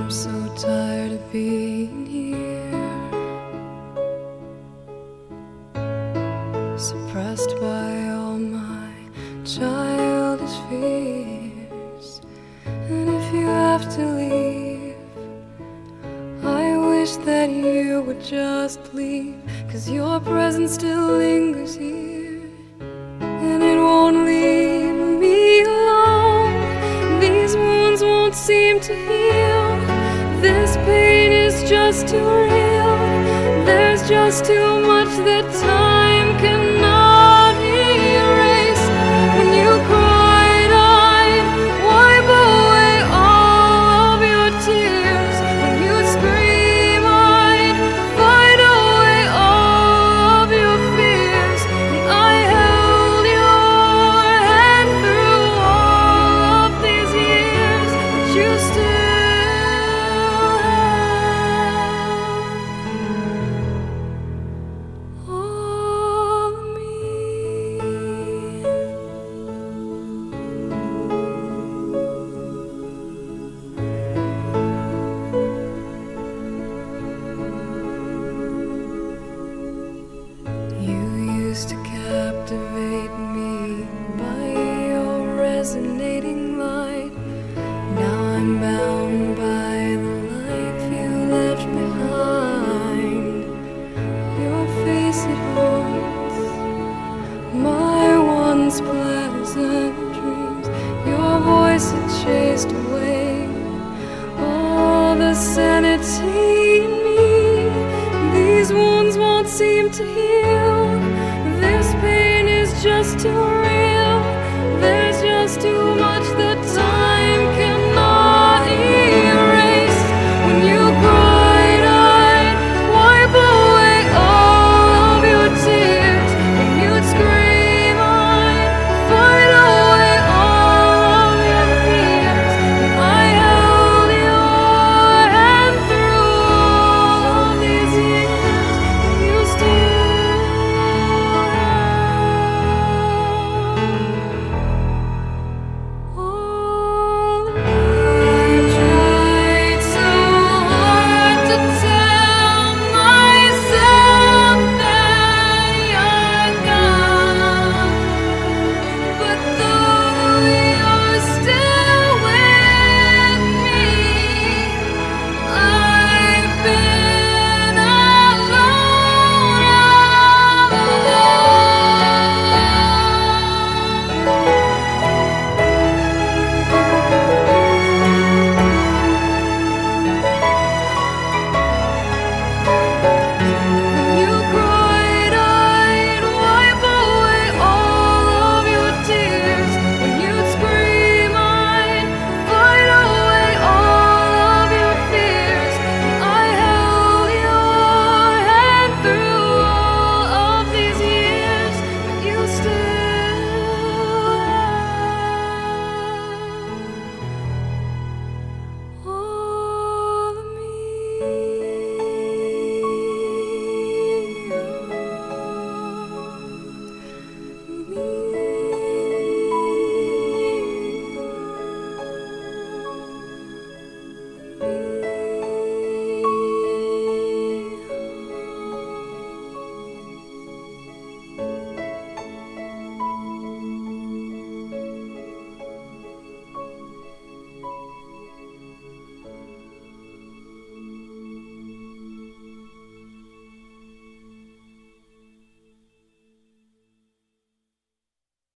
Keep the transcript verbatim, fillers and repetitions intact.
I'm so tired of being here, suppressed by all my childish fears. And if you have to leave, I wish that you would just leave, 'cause your presence still lingers here, and it won't leave me alone. These wounds won't seem to heal. This pain is just too real. There's just too much that time cannot erase. When you cried, I'd wipe away all of your tears. When you scream, I'd fight away all of your fears. And I held your hand through all of these years, but you still to captivate me by your resonating light. Now I'm bound by the life you left behind. Your face, it haunts my once pleasant dreams. Your voice, it chased away all the sanity in me. These wounds won't seem to heal. This pain is just too real. There's just too